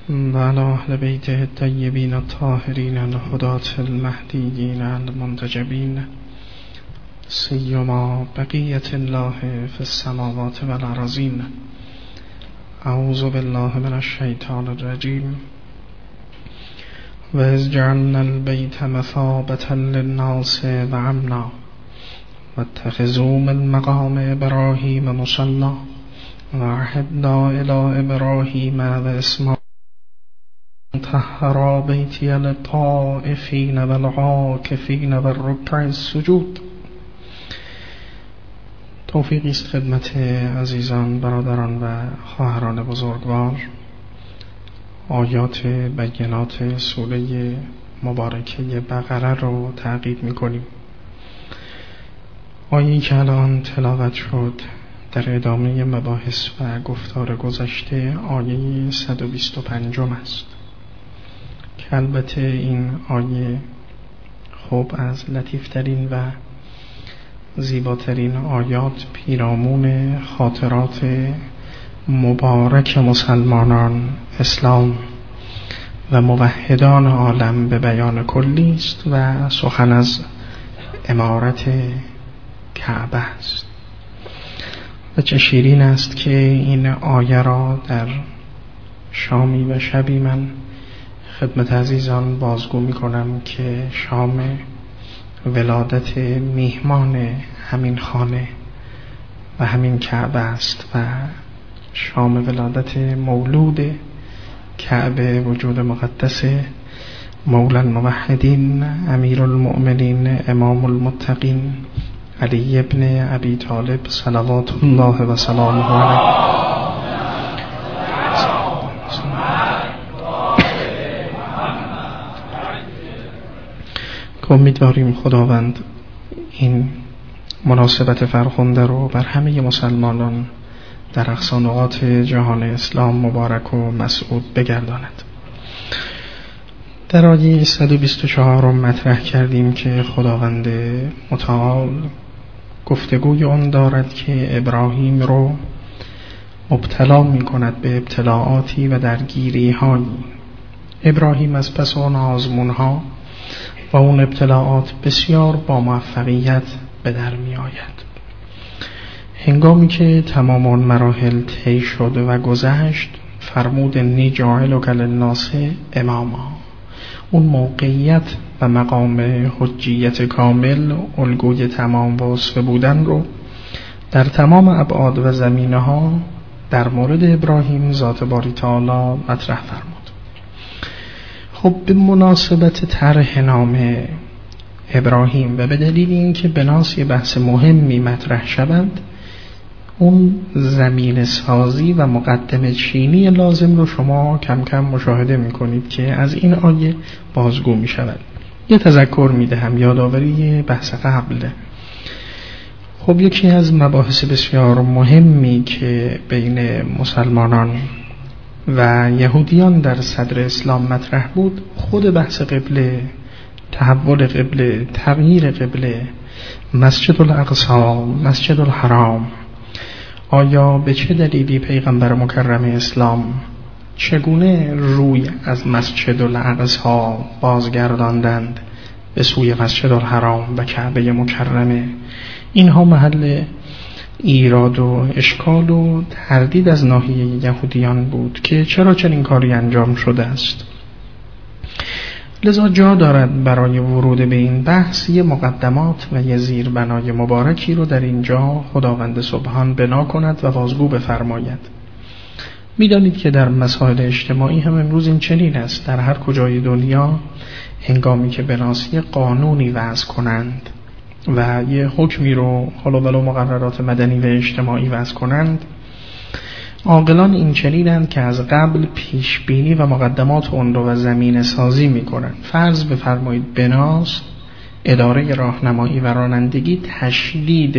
وعلى أهل بيته الطيبين الطاهرين الهداة المهديين المنتجبين سيما بقية الله في السماوات والأرضين. أعوذ بالله من الشيطان الرجيم. وإذ جعلنا البيت مثابة للناس وأمنا واتخذوا من مقام إبراهيم مصلى وعهدنا إلى إبراهيم وإسماعيل طهرا بيتي للطائفين والعاكفين والركع السجود. توفیقی است خدمت عزیزان، برادران و خواهران بزرگوار. آیات بینات سوره مبارکه بقره رو تعقیب می‌کنیم. آیه‌ای که الان تلاوت شد در ادامه مباحث و گفتار گذشته آیه 125 است که البته این آیه خوب از لطیفترین و زیباترین آیات پیرامون خاطرات مبارک مسلمانان، اسلام و موحدان عالم به بیان کلی است و سخن از عمارت کعبه است. و چه شیرین است که این آیه را در شامی و شبی من خدمت عزیزان بازگو می کنم که شام ولادت میهمان همین خانه و همین کعبه است و شام ولادت مولود کعبه، وجود مقدس مولا الموحدین امیر المؤمنین امام المتقین علی ابن ابی طالب صلوات الله و سلامه علیه. امیدواریم خداوند این مناسبت فرخنده رو بر همه مسلمانان در اقصی نقاط جهان اسلام مبارک و مسعود بگرداند. در آیه 124 مطرح کردیم که خداوند متعال گفتگوی آن دارد که ابراهیم رو مبتلا می کند به ابتلاعاتی و درگیری هایی. ابراهیم از پس آن آزمون ها و اون ابتلاعات بسیار با موفقیت به در می آید. هنگامی که تمام آن مراحل طی شد و گذشت، فرمود انی جاعلک للناس اماما. اون موقعیت و مقام حجیت کامل، الگوی تمام وصف بودن رو در تمام ابعاد و زمینه ها در مورد ابراهیم ذات باری تعالی مطرح فرمود. خب به مناسبت طرح نام ابراهیم و به دلیل اینکه بناس یه بحث مهمی مطرح شود، اون زمین سازی و مقدمه چینی لازم رو شما کم کم مشاهده میکنید که از این آیه بازگو میشود. یه تذکر میدهم، یادآوری بحث قبله. خب یکی از مباحث بسیار مهمی که بین مسلمانان و یهودیان در صدر اسلام مطرح بود، خود بحث قبله، تحول قبله، تغییر قبله، مسجد الاقصی، مسجد الحرام. آیا به چه دلیلی پیغمبر مکرم اسلام چگونه روی از مسجد الاقصی بازگرداندند به سوی مسجد الحرام و کعبه مکرمه؟ اینها محل ایراد و اشکال و تردید از ناحیه یهودیان بود که چرا چنین کاری انجام شده است. لذا جا دارد برای ورود به این بحث یه مقدمات و یه زیربنای مبارکی رو در اینجا خداوند سبحان بنا کند و بازگو بفرماید. میدانید که در مسائل اجتماعی هم امروز این چنین است. در هر کجای دنیا هنگامی که بناس یه قانونی وضع کنند و یه حکمی رو حالا ولو مقررات مدنی و اجتماعی وضع کنند، عاقلان این چنینند که از قبل پیش بینی و مقدمات اون رو و زمین سازی می کنند. فرض بفرمایید بناس اداره راهنمایی و رانندگی تشدید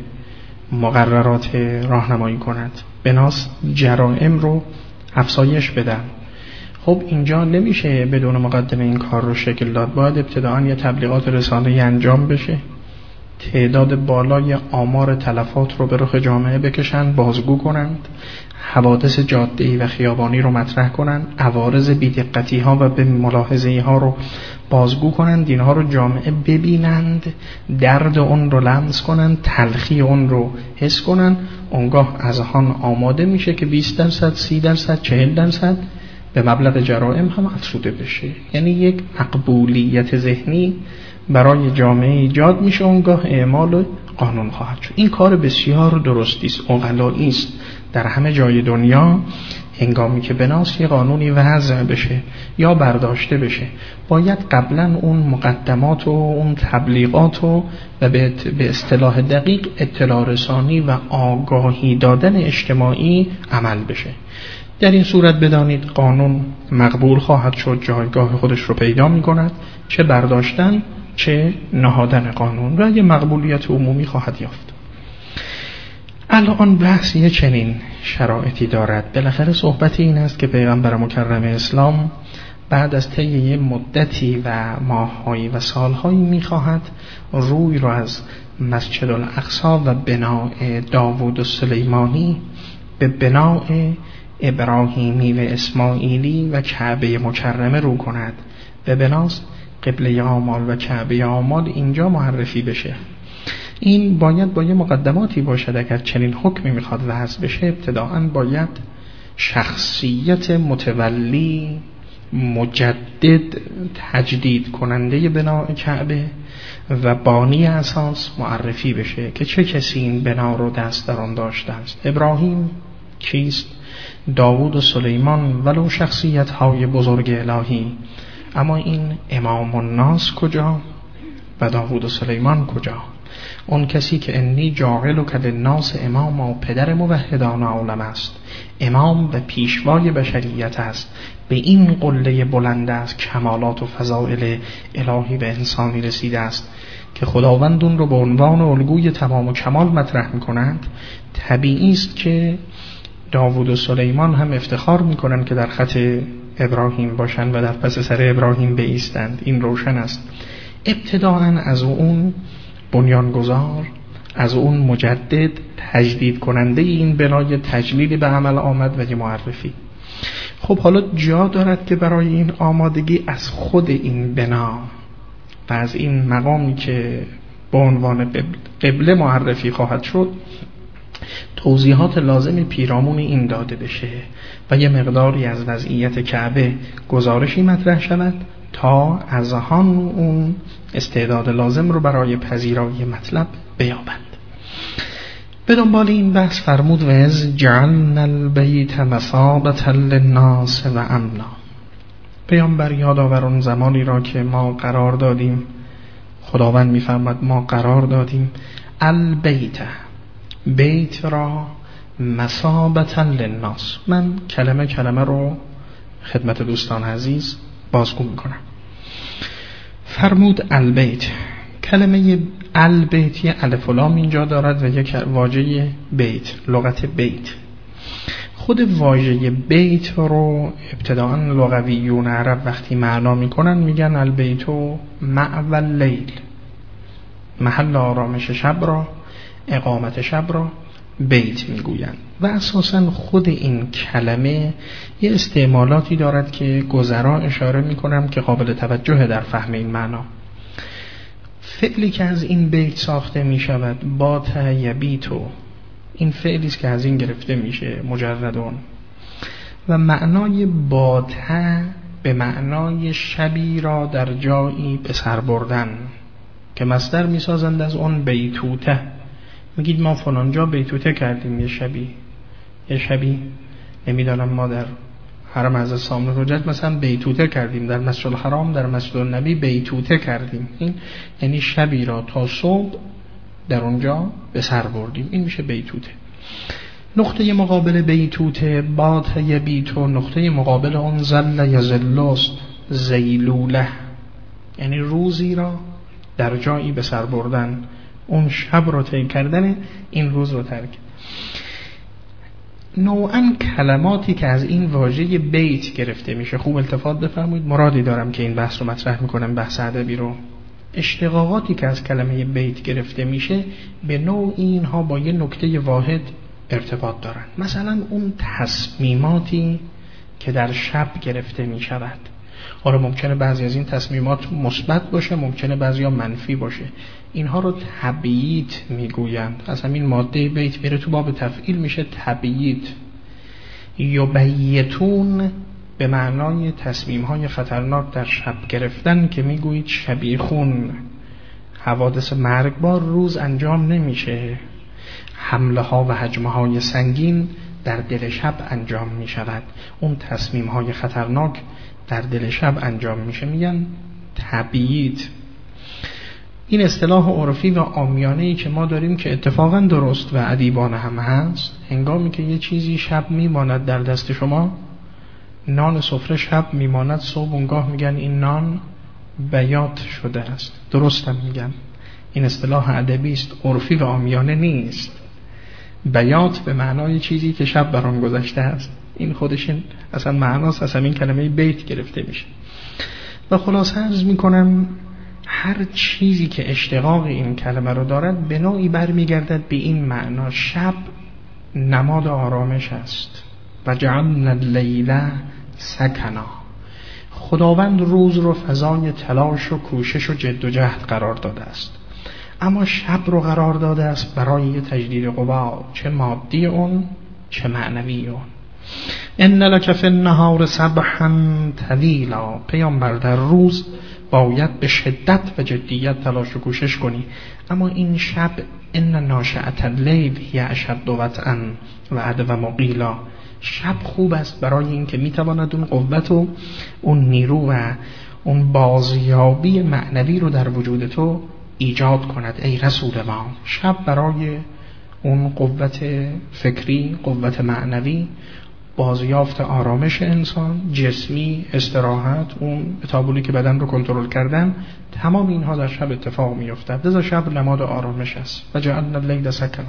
مقررات راهنمایی کند، بناس جرائم رو افزایش بدن. خب اینجا نمیشه بدون مقدمه این کار رو شکل داد. باید ابتداعاً یه تبلیغات رسانه‌ای انجام بشه تعداد بالای آمار تلفات رو به رخ جامعه بکشند، بازگو کنند، حوادث جاده‌ای و خیابانی رو مطرح کنند، عوارض بی‌دقتی‌ها و به ملاحظه‌ها رو بازگو کنند، اینها رو جامعه ببینند، درد اون رو لمس کنند، تلخی اون رو حس کنند. اونگاه اذهان آماده میشه که 20%، 30%، 40% به مبلغ جرائم هم افزوده بشه. یعنی یک مقبولیت ذهنی برای جامعه ایجاد میشه، اونگاه اعمال قانون خواهد شد. این کار بسیار درستی است، عقلایی است. در همه جای دنیا هنگامی که بناس یه قانونی وضع بشه یا برداشته بشه، باید قبلا اون مقدمات و اون تبلیغات و به اصطلاح دقیق اطلاع رسانی و آگاهی دادن اجتماعی عمل بشه. در این صورت بدانید قانون مقبول خواهد شد، جایگاه خودش رو پیدا می کند، چه برداشتن چه نهادن قانون، و یه مقبولیت عمومی خواهد یافت. الان بحث یه چنین شرایطی دارد. بالاخره صحبت این است که پیغمبر مکرم اسلام بعد از طی یه مدتی و ماه‌هایی و سال‌هایی می‌خواهد روی رو از مسجد الاقصی و بناء داوود و سلیمانی به بناء ابراهیمی و اسماعیلی و کعبه مکرمه رو کند. به بناس قبله آمال و کعبه آمال اینجا معرفی بشه. این باید با یه مقدماتی باشد. اگر چنین حکمی میخواد وضع بشه، ابتداءً باید شخصیت متولی مجدد تجدید کننده بناء کعبه و بانی اساس معرفی بشه که چه کسی این بنا رو دست در آن داشته است. ابراهیم کیست؟ داوود و سلیمان ولو شخصیت های بزرگ الهی، اما این امام الناس کجا و داوود و سلیمان کجا؟ اون کسی که انی جاعلک للناس امام و پدر موحدان عالم است، امام و پیشوای بشریت است، به این قله بلند است کمالات و فضائل الهی و انسانی رسیده است که خداوند اون رو به عنوان الگوی تمام و کمال مطرح می‌کنند. طبیعی است که داوود و سلیمان هم افتخار می‌کنند که در خط ابراهیم باشند و در پس سر ابراهیم بایستند. این روشن است. ابتداءً از اون بنیانگذار، از اون مجدد تجدید کننده این بنای تجلیلی به عمل آمد و یه معرفی. خب حالا جا دارد که برای این آمادگی از خود این بنا و از این مقامی که به عنوان قبله معرفی خواهد شد توضیحات لازم پیرامون این داده بشه و یه مقداری از وضعیت کعبه گزارشی مطرح شود تا اذهان اون استعداد لازم رو برای پذیرایی مطلب بیابند. به دنبال این بحث فرمود و از جعلنا البیت مثابة للناس و امنا. پیامبر یادآور اون زمانی را که ما قرار دادیم، خداوند می‌فرماد ما قرار دادیم البیت، بیت را مثابة للناس. من کلمه رو خدمت دوستان عزیز بازگو میکنم. فرمود البیت. کلمه البیت یه الف و لام اینجا دارد و یک واژه بیت، لغت بیت. خود واژه بیت رو ابتداءً لغویون عرب وقتی معنا میکنن میگن البیت و مأوى اللیل، محل آرامش شب را، اقامت شب را بیت میگویند. و اساساً خود این کلمه یه استعمالاتی دارد که گذرا اشاره میکنم که قابل توجه در فهم این معنا. فعلی که از این بیت ساخته میشود بات یبیتو، این فعلی است که از این گرفته میشه مجردون، و معنای بات به معنای شبی را در جایی به سر بردن که مصدر میسازند از اون بیتوته. میگید ما فلان جا بیتوته کردیم، یه شبی نمیدانم ما در حرم حضرت سامن حجت مثلا بیتوته کردیم، در مسجد الحرام در مسجد النبی بیتوته کردیم. این یعنی شبی را تا صبح در اونجا به سر بردیم، این میشه بیتوته. نقطه مقابل بیتوته بات یبیتو، نقطه مقابل اون زل یزلست زیلوله، یعنی روزی را در جایی به سر بردن، اون شب رو طی کردن، این روز رو ترک. نوعاً کلماتی که از این واژه بیت گرفته میشه. خوب التفات بفرمایید، مرادی دارم که این بحث رو مطرح میکنم، بحث ادبی رو اشتقاقاتی که از کلمه بیت گرفته میشه به نوعی اینها با یه نکته واحد ارتباط دارن. مثلا اون تصمیماتی که در شب گرفته میشود، حالا ممکنه بعضی از این تصمیمات مثبت باشه، ممکنه بعضیا منفی باشه، اینها رو تبییت میگویند. از همین ماده بیت میره تو باب تفعیل میشه تبییت. یبیتون به معنای تصمیم‌های خطرناک در شب گرفتن که میگویید شبیخون، حوادث مرگبار روز انجام نمیشه، حمله ها و هجمه های سنگین در دل شب انجام میشود، اون تصمیم‌های خطرناک در دل شب انجام میشه، میگن تبییت. این اصطلاح عرفی و عامیانه‌ای که ما داریم که اتفاقا درست و ادیبانه هم هست، هنگامی که یه چیزی شب میماند در دست شما، نان سفره شب میماند، صبح اونگاه میگن این نان بیات شده است. درست هم میگن، این اصطلاح ادبی است، عرفی و عامیانه نیست. بیات به معنای چیزی که شب بر آن گذشته است، این خودش اصلا معناست، از همین کلمه بیت گرفته میشه. و خلاصه عرض میکنم هر چیزی که اشتقاق این کلمه رو دارد به نوعی برمیگردد به این معنا. شب نماد آرامش است. و جعلنا اللیل سکنا، خداوند روز رو فضای تلاش و کوشش و جد و جهد قرار داده است، اما شب رو قرار داده است برای تجدید قوا، چه مادی اون چه معنوی اون. ان لک فی النهار سبحا طویلا، پیامبر در روز باید به شدت و جدیت تلاش و کوشش کنی، اما این شب ان ناشئة اللیل هی اشد وطئا و ادوم قیلا، شب خوب است برای این که میتواند اون قوت و اون نیرو و اون بازیابی معنوی رو در وجود تو ایجاد کند. ای رسول ما، شب برای اون قوت فکری، قوت معنوی، بازیافت آرامش انسان، جسمی، استراحت، اون تابولی که بدن رو کنترل کردن، تمام اینها در شب اتفاق میافتد. لذا شب نماد آرامش است. و جعلنا اللیل سکنا.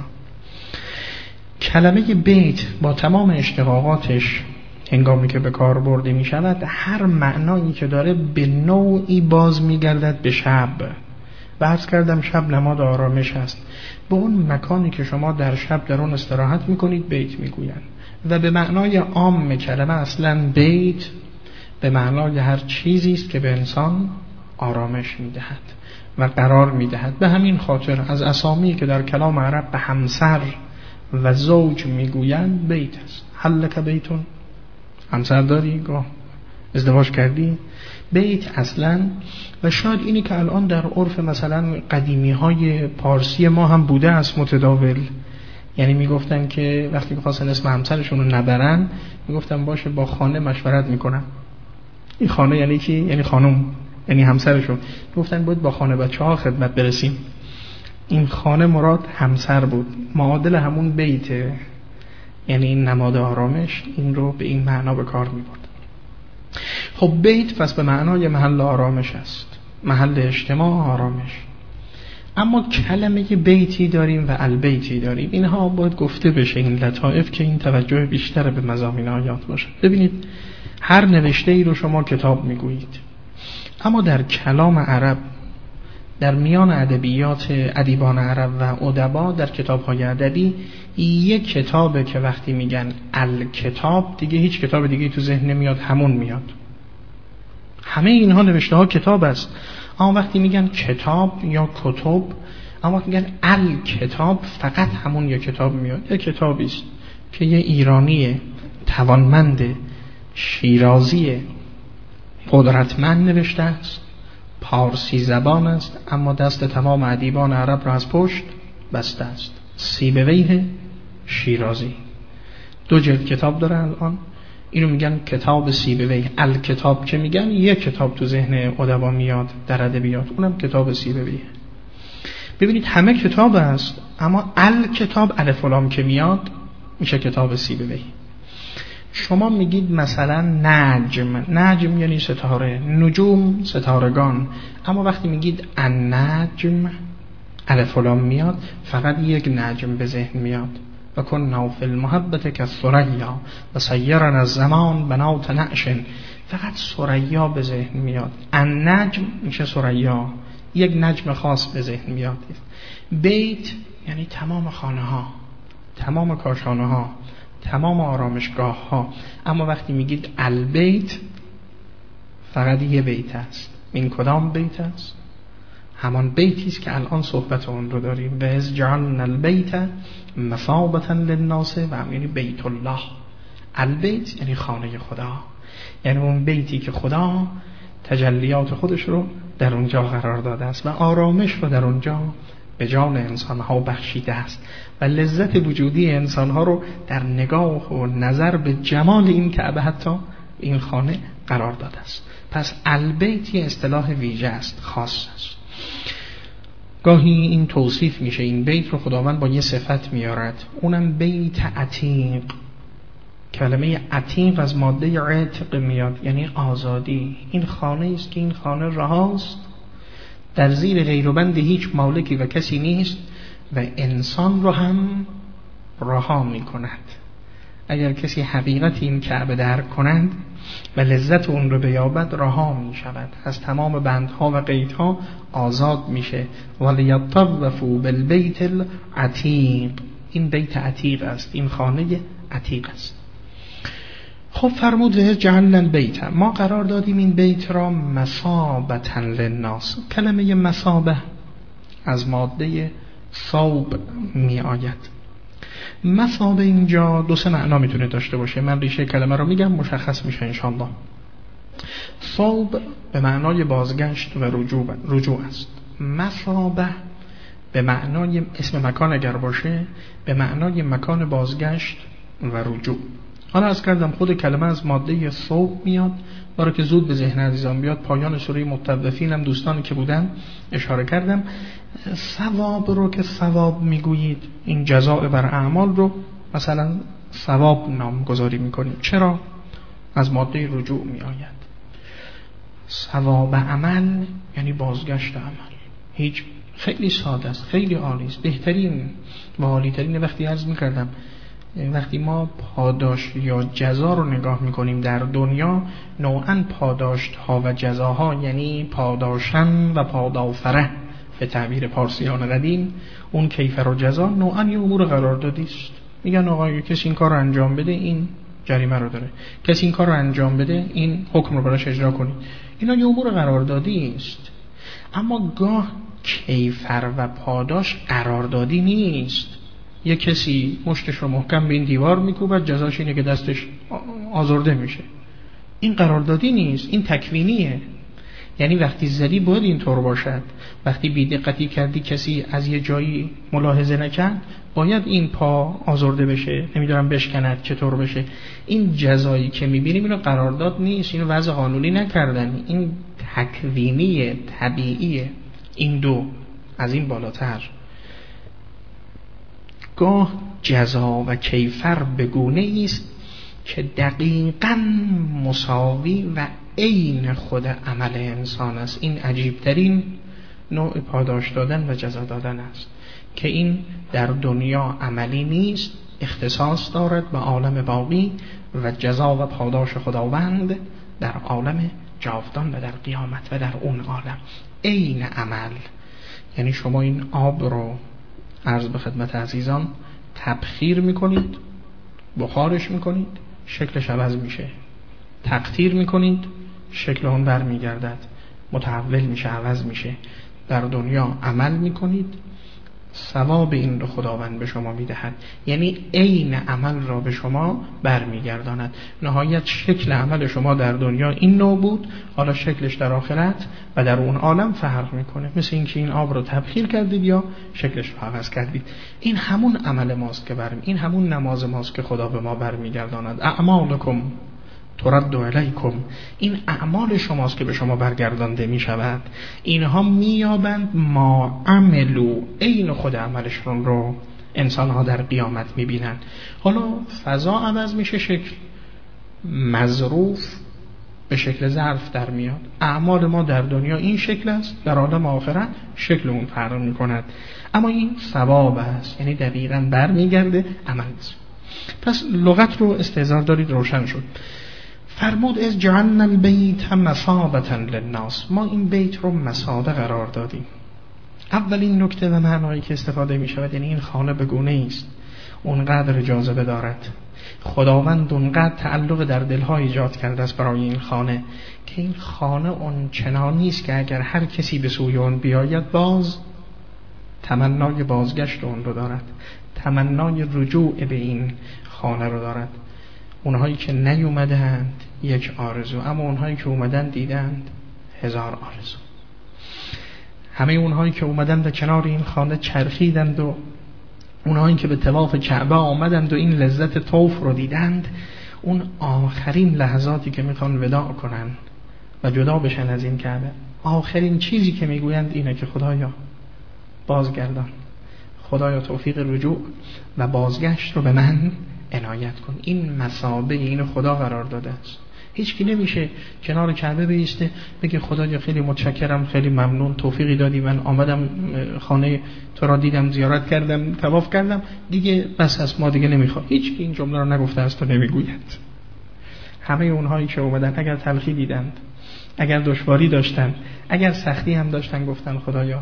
کلمه بیت با تمام اشتقاقاتش هنگامی که به کار برده می شود، هر معنایی که داره به نوعی باز می گردد به شب. و عرض کردم شب نماد آرامش است. به اون مکانی که شما در شب در اون استراحت می کنید بیت می گویند. و به معنای عام کلمه اصلا بیت به معنای هر چیزی است که به انسان آرامش می دهد و قرار می دهد. به همین خاطر از اسامی که در کلام عرب به همسر و زوج میگویند بیت است. هل لک بیتون، همسر داری؟ گاه ازدواج کردی؟ بیت اصلا. و شاید اینی که الان در عرف مثلا قدیمی های پارسی ما هم بوده است متداول، یعنی میگفتن که وقتی خواستن اسم همسرشون رو نبرن میگفتن باشه با خانه مشورت میکنن. این خانه یعنی کی؟ یعنی خانم، یعنی همسرشون. میگفتن باید با خانه بچه‌ها خدمت برسیم. این خانه مراد همسر بود، معادل همون بیته، یعنی این نماد آرامش، این رو به این معنا به کار می برد. خب بیت پس به معنای محل آرامش است، محل اجتماع آرامش. اما کلمه بیتی داریم و البیتی داریم، اینها باید گفته بشه، این لطائف، که این توجه بیشتر به مضامین آیات باشه. ببینید هر نوشته ای رو شما کتاب میگویید، اما در کلام عرب، در میان ادبیات ادیبان عرب و ادبا، در کتاب‌های ادبی یک کتابه که وقتی میگن الکتاب دیگه هیچ کتاب دیگه تو ذهن نمیاد، همون میاد. همه اینها نوشته ها کتاب است. اما وقتی میگن کتاب یا کتب، اما وقتی میگن الکتاب فقط همون یک کتاب میاد. یک کتابی است که یه ایرانی توانمند شیرازی قدرتمند نوشته است، پارسی زبان است، اما دست تمام ادیبان عرب را از پشت بسته است. سیبویه شیرازی 2 جلد کتاب داره الان، اینو میگن کتاب سیبویه. الکتاب که میگن یک کتاب تو ذهن ادبا میاد در ادبیات، اونم کتاب سیبویه. ببینید همه کتاب است، اما الکتاب الف و لام که میاد میشه کتاب سیبویه. شما میگید مثلا نجم یعنی ستاره، نجوم ستارگان، اما وقتی میگید النجم الف و لام میاد فقط یک نجم به ذهن میاد. و کنا فی المحبت کالثریا و سیرنا الزمان بنات نعش، فقط ثریا به ذهن میاد. النجم میشه ثریا، یک نجم خاص به ذهن میاد. بیت یعنی تمام خانه ها، تمام کاشانه ها، تمام آرامشگاه ها. اما وقتی میگید البیت فقط یه بیت است. این کدام بیت است؟ همان بیتی است که الان صحبت اون رو داریم. و از جعلنا البیت مثابة للناس، و یعنی بیت الله. البیت یعنی خانه خدا، یعنی اون بیتی که خدا تجلیات خودش رو در اونجا قرار داده است و آرامش رو در اونجا به جان انسانها بخشیده است و لذت وجودی انسانها رو در نگاه و نظر به جمال این کعبه حتی این خانه قرار داده است. پس البیت یه اصطلاح ویژه است، خاص است. گاهی این توصیف میشه، این بیت رو خداوند با یه صفت میارد، اونم بیت عتیق. کلمه عتیق از ماده عتق میاد، یعنی آزادی. این خانه است که این خانه رهاست، در زیر غیربند هیچ مالکی و کسی نیست و انسان رو هم رها میکند. اگر کسی حقیقت این کعبه درک کنند و لذت اون رو بیابد، رها می شود، از تمام بندها و قیدها آزاد میشه. ولیطوفوا بالبیت العتیق. این بیت عتیق است، این خانه عتیق است. خب فرمود جعلنا البیت، ما قرار دادیم این بیت را مثابة للناس. کلمه مثابه از ماده ثوب می آید. مثابه اینجا دو سه معنا میتونه داشته باشه. من ریشه کلمه رو میگم، مشخص میشه انشاءالله. ثوب به معنای بازگشت و رجوع است. مثابه به معنای اسم مکان اگر باشه به معنای مکان بازگشت و رجوع. حالا از کردم خود کلمه از ماده ثوب میاد، برای که زود به ذهن عزیزان بیاد. پایان سوره مطوفین هم دوستانی که بودن اشاره کردم. ثواب رو که ثواب میگویید، این جزاء بر اعمال رو مثلا ثواب نامگذاری میکنیم. چرا؟ از ماده رجوع میآید. ثواب عمل یعنی بازگشت عمل. هیچ، خیلی ساده است، خیلی عالی است. بهترین و عالی‌ترین وقتی عرض میکردم، وقتی ما پاداش یا جزا رو نگاه میکنیم در دنیا، نوعاً پاداشت ها و جزاها یعنی پاداشن و پادافره به تعبیر پارسیان قدیم، اون کیفر و جزا نوعاً یه امور قراردادی است. میگن آقا کسی این کار رو انجام بده این جریمه رو داره، کسی این کار رو انجام بده این حکم رو براش اجرا کنید. اینا یه امور قراردادی است. اما گاه کیفر و پاداش قراردادی نیست. یه کسی مشتش رو محکم به این دیوار میکوبه، جزاش اینه که دستش آزرده میشه. این قراردادی نیست، این تکوینیه. یعنی وقتی زدی باید اینطور باشد، وقتی بی‌دقتی کردی کسی از یه جایی ملاحظه نکرد باید این پا آزرده بشه، نمیدونم بشکند چطور بشه. این جزایی که میبینیم اینو قرارداد نیست، اینو وضع قانونی نکردن، این تکوینیه، طبیعیه. این دو از این بالاتر. گاه جزا و کیفر به گونه است که دقیقاً مساوی و عین خود عمل انسان است. این عجیبترین نوع پاداش دادن و جزا دادن است که این در دنیا عملی نیست، اختصاص دارد به عالم باقی و جزا و پاداش خداوند در عالم جاودان و در قیامت و در اون عالم عین عمل. یعنی شما این آب رو عرض به خدمت عزیزان تبخیر میکنید، بخارش میکنید، شکلش عوض میشه. تقطیر میکنید، شکل اون بر میگردد، متحول میشه، عوض میشه. در دنیا عمل میکنید، ثواب این رو خداوند به شما میدهد، یعنی عین عمل را به شما برمیگرداند. نهایت شکل عمل شما در دنیا این نوع بود، حالا شکلش در آخرت و در اون عالم فرق میکنه. مثل اینکه این آب رو تبخیر کردید یا شکلش رو عوض کردید. این همون عمل ماست که این همون نماز ماست که خدا به ما برمیگرداند. اعمالکم ترد علیکم، این اعمال شماست که به شما برگردانده می شود. اینها میابند ما عملو، عین خود عملشون رو انسان ها در قیامت می بینن. حالا فضا عوض میشه، شکل مظروف به شکل ظرف در میاد. اعمال ما در دنیا این شکل است، در عالم آخرت شکل اون فرق می کند. اما این ثواب است، یعنی دقیقاً برمیگرده عمل است. پس لغت رو استحضار دارید، روشن شد. فرمود از جعلنا البیت مثابة للناس، ما این بیت رو مثابه قرار دادیم. اولین نکته و معنایی که استفاده می شود یعنی این خانه به گونه است اونقدر جاذبه دارد، خداوند اونقدر تعلق در دلها ایجاد کرده است برای این خانه که این خانه اون چنانی است که اگر هر کسی به سوی اون بیاید باز تمنای بازگشت اون رو دارد، تمنای رجوع به این خانه رو دارد. اونهایی که نیومدند یک آرزو، اما اونهایی که اومدن دیدند هزار آرزو. همه اونهایی که اومدند و کنار این خانه چرخیدند و اونهایی که به طواف کعبه آمدند و این لذت طواف رو دیدند، اون آخرین لحظاتی که میخوان وداع کنن و جدا بشن از این کعبه، آخرین چیزی که میگویند اینه که خدایا بازگردان، خدایا توفیق رجوع و بازگشت رو به من عنایت کن. این مثابه این خدا قرار داده است. هیچ کی نمیشه کنار کعبه بیسته بگه خدایا خیلی متشکرم، خیلی ممنون، توفیقی دادی، من آمدم خانه تو را دیدم، زیارت کردم، طواف کردم، دیگه بس از ما دیگه نمیخوام. هیچ کی این جمله رو نگفته است و نمیگوید. همه اونهایی که اومدن اگر تلخی دیدند، اگر دشواری داشتن، اگر سختی هم داشتن، گفتن خدایا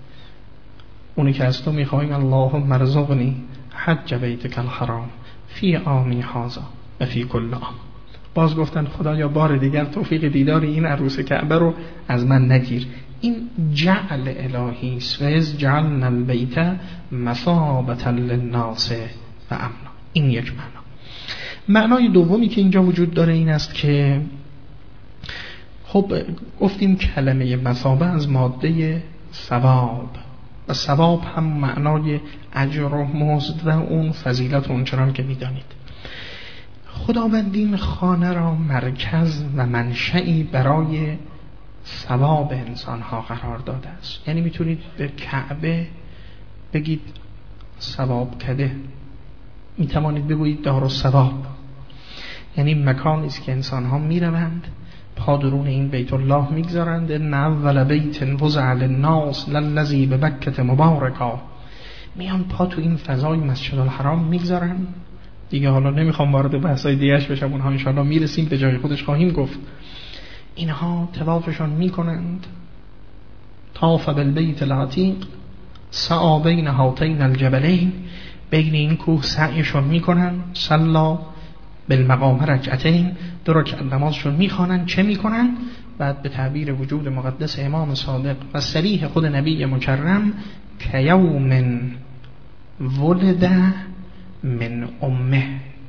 اونی که از تو میخوایم اللهم ارزقنی حج بیتک الحرام فی عامی هذا و فی کل عام. باز گفتن خدایا بار دیگر توفیق دیدار این عروس کعبه رو از من نگیر. این جعل الهی است. و از جعلنا البیت مثابة للناس و امنا. این یک معنا. معنای دومی که اینجا وجود داره این است که خب گفتیم کلمه مثابه از ماده ثواب و ثواب هم معنای اجر و مزد و اون فضیلت اون چنان که میدانید. خداوند این خانه را مرکز و منشئی برای ثواب انسانها قرار داده است. یعنی میتونید به کعبه بگید ثواب کده، میتوانید بگویید دارالثواب، یعنی مکانی است که انسانها میروند پا درون این بیت الله میگذارند. ان اول بیت وضع للناس للذی ببکة مبارکا، میان پا تو این فضای مسجد الحرام میگذارن. دیگه حالا نمیخوام وارد بحثای دیگه‌اش بشم، اونها انشاءالله میرسیم به جای خودش خواهیم گفت. اینها طوافشون میکنند، طاف بالبیت العتیق سعی بین هاتین الجبلین، بین این کوه سعیشون میکنن، صلا بالمقام رکعتین، 2 رکعت نمازشون میخوانن. چه میکنن؟ بعد به تعبیر وجود مقدس امام صادق و صریح خود نبی مکرم که یوم ولد من امه،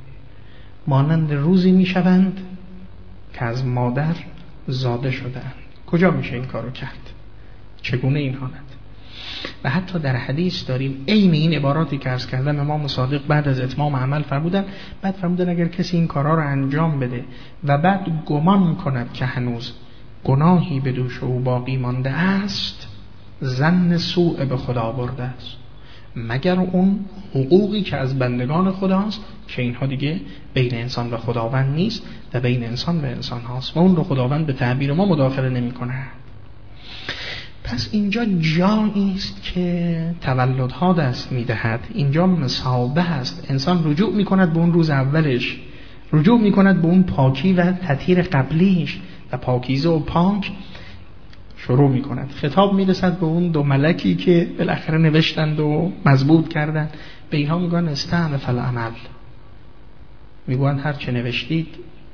مانند روزی میشوند که از مادر زاده شدند. کجا میشه این کارو کرد؟ چگونه این حالت؟ و حتی در حدیث داریم عین این عباراتی که عرض کردم امام صادق بعد از اتمام عمل فرمودن. بعد فرمودن اگر کسی این کارا رو انجام بده و بعد گمان کند که هنوز گناهی به دوش او باقی مانده است، ظن سوء به خدا برده است، مگر اون حقوقی که از بندگان خداست که اینها دیگه بین انسان و خداوند نیست و بین انسان و انسان هاست و اون رو خداوند به تعبیر ما مداخله نمی کنه. پس اینجا جایی است که تولدها دست میدهد، اینجا مثابه است. انسان رجوع میکند به اون روز اولش، رجوع میکند به اون پاکی و تطهیر قبلیش و پاکیزه و پاک شروع میکند. خطاب میرسد به اون 2 ملکی که بالاخره نوشتند و مضبوط کردند. به اینها میگن استعنف العمل، میگن هر چه نوشتید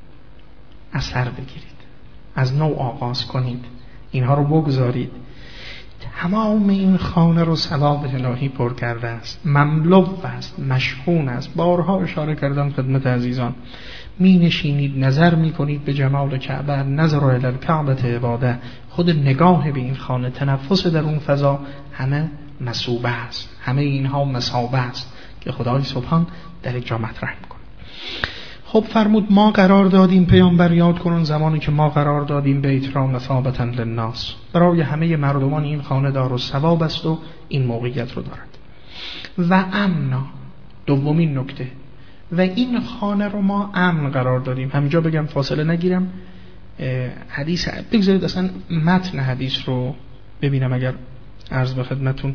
اثر بگیرید، از نو آغاز کنید، اینها رو بگذارید. تمام این خانه رو ثواب الهی پر کرده است، مملو است، مشحون است. بارها اشاره کردم خدمت عزیزان، می نشینید نظر می کنید به جمال کعبه، نظر الی الکعبه عباده، خود نگاه به این خانه، تنفس در اون فضا، همه مثوبه است، همه اینها مثابه است که خدای سبحان در اینجا مطرح میکنه. خب فرمود ما قرار دادیم، پیامبر یاد کنون زمانی که ما قرار دادیم بیت را مثابة للناس، برای همه مردمان این خانه دارالثواب است و این موقعیت رو دارد. و امنا، دومین نکته، و این خانه رو ما امن قرار دادیم. همینجا بگم فاصله نگیرم، حدیث بگذارید اصلا متن حدیث رو ببینم اگر عرض به خدمتون